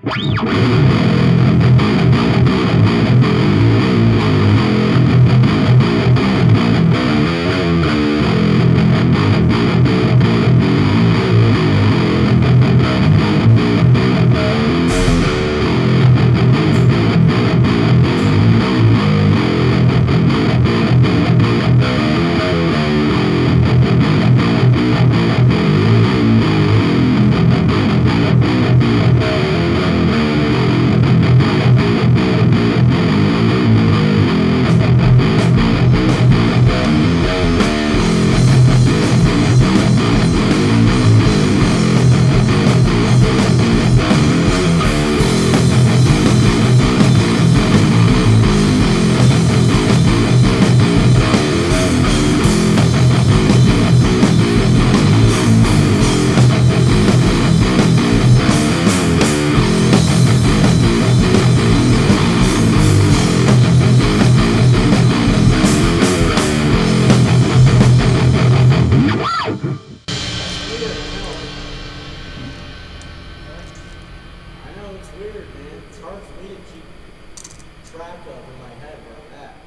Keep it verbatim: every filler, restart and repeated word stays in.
It's weird, man. It's hard for me to keep track of in my head where I'm at.